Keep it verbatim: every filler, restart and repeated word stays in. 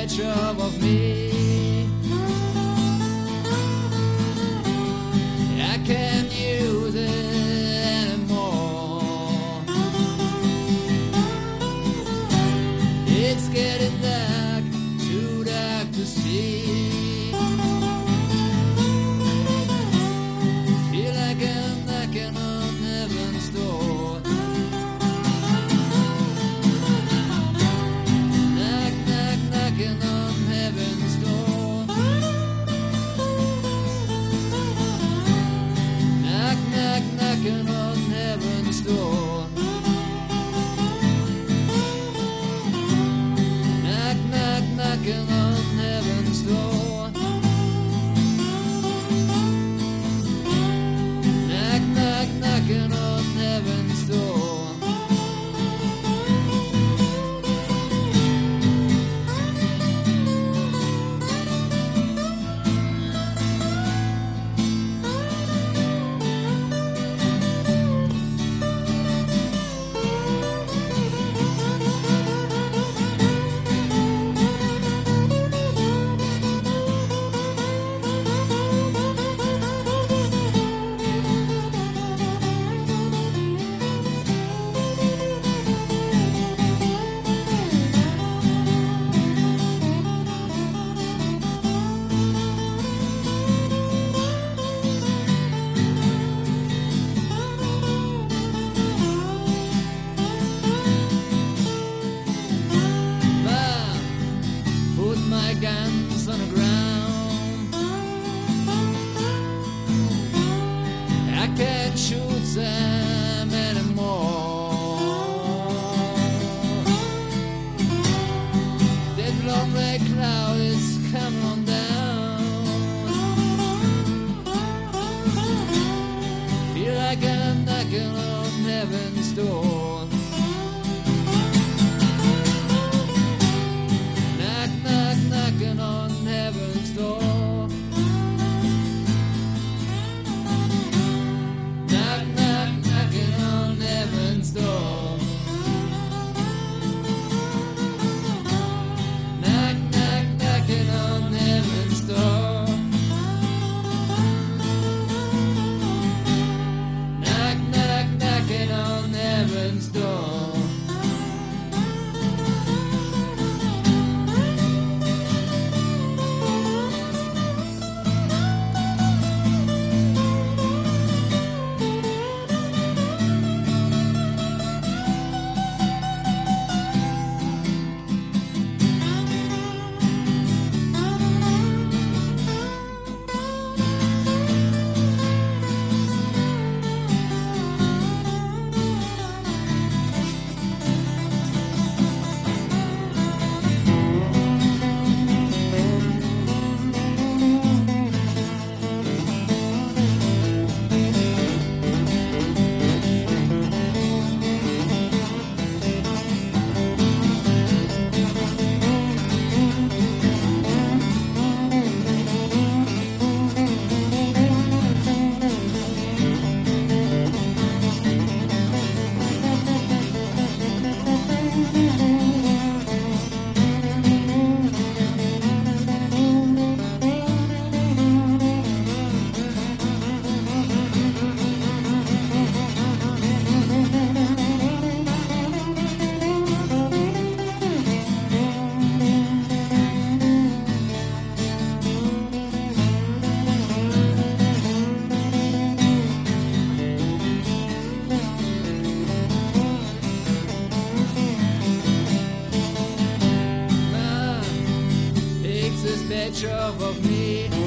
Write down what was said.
picture of me. I can't use it anymore. It's getting dark, too dark to see. Feel like I'm knocking on heaven's door. Knock, knock, knocking on heaven's door. Knock, knock, knocking on heaven's door. Knock, knock, knocking on heaven's door. Knock, knock, knocking on heaven's door. My guns on the ground. I can't shoot them anymore. That lonely cloud is coming on down. Feel like I'm knocking on heaven's door. Knocking on heaven's door. Knock, knock, knocking on heaven's door. Knock, knock, knocking on heaven's door. Knock, knock, knocking on heaven's door. Picture of me.